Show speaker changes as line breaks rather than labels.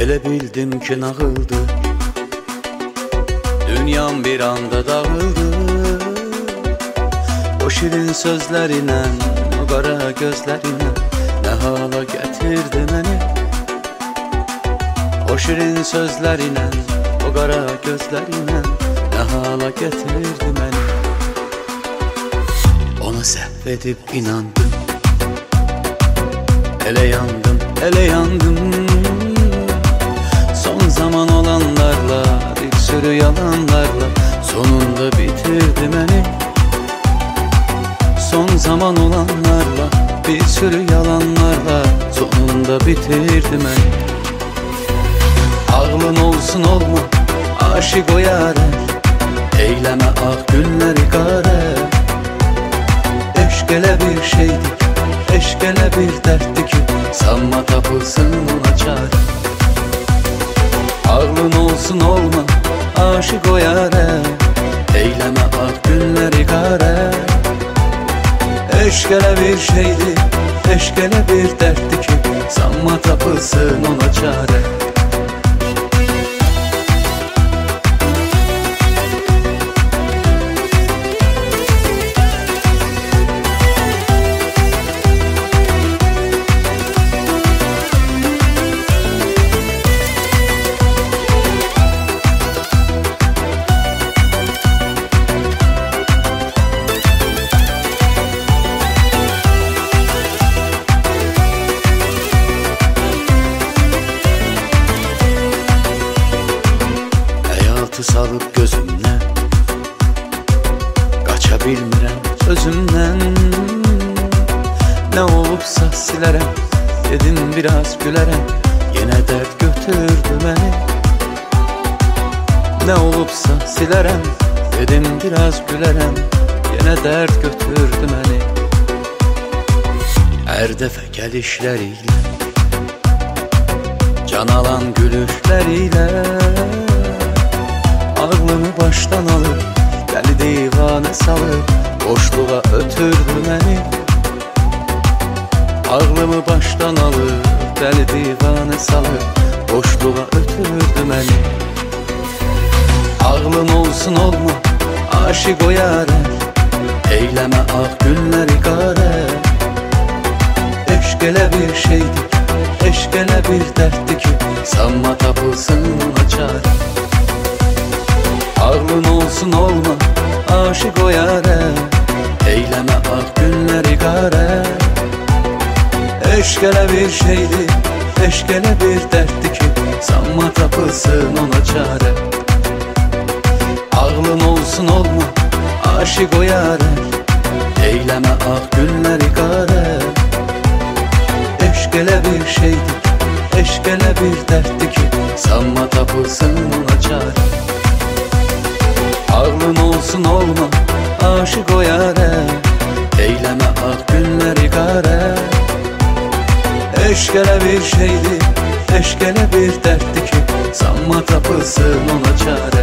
Elə bildim ki nağıldı, dünyam bir anda dağıldı. O şirin sözlərinlə, o qara gözlərinlə nə hala gətirdi məni. O şirin sözlərinlə, o qara gözlərinlə nə hala gətirdi məni. Ona səhv edib inandım, elə yandım, elə yandım. Son zaman olanlarla, bir sürü yalanlarla sonunda bitirdi məni. Son zaman olanlarla, bir sürü yalanlarla sonunda bitirdi məni. Ağlın olsun olma, aşık o yâre, eyləmə ağ günləri qare. Eşq elə bir şeydir, eşq elə bir dərddir ki, sanma tapılsın ona çare. Ağlın olsun olma, aşık o yâre, eyləmə ağ günləri qare. Eşq elə bir şeydir, eşq elə bir dərddir ki, sanma tapılsın ona çare. Salıb gözümdən, qaça bilmirəm özümdən. Nə olubsa silərəm, dedim biraz gülərəm, yenə dərd götürdü məni. Nə olubsa silərəm, dedim biraz gülərəm, yenə dərd götürdü məni. Hər dəfə gəlişləriyle, can alan gülüşləriyle ağlımı başdan alıb, dəli divanə salıb, boşluğa ötürdü məni. Ağlımı başdan alıb, dəli divanə salıb, boşluğa ötürdü məni. Ağlın olsun olma, aşık o yâre, eyləmə ağ günləri qare. Eşq elə bir şeydir, eşq elə bir dərddir ki, sanma tapılsın ona çare. Ağlın olsun olma, aşık o yâre, eyləmə ağ günləri qare. Eşq elə bir şeydir, eşq elə bir dərddir ki, sanma tapılsın ona çare. Ağlın olsun olma, aşık o yâre, eyləmə ağ günləri qare. Eşq elə bir şeydir, eşq elə bir dərddir ki, sanma tapılsın ona çare. Ağlın olsun olma, aşık o yâre, eyləmə ağ günləri qare. Eşq elə bir şeydir, eşq elə bir dərddir ki, sanma tapılsın ona çare.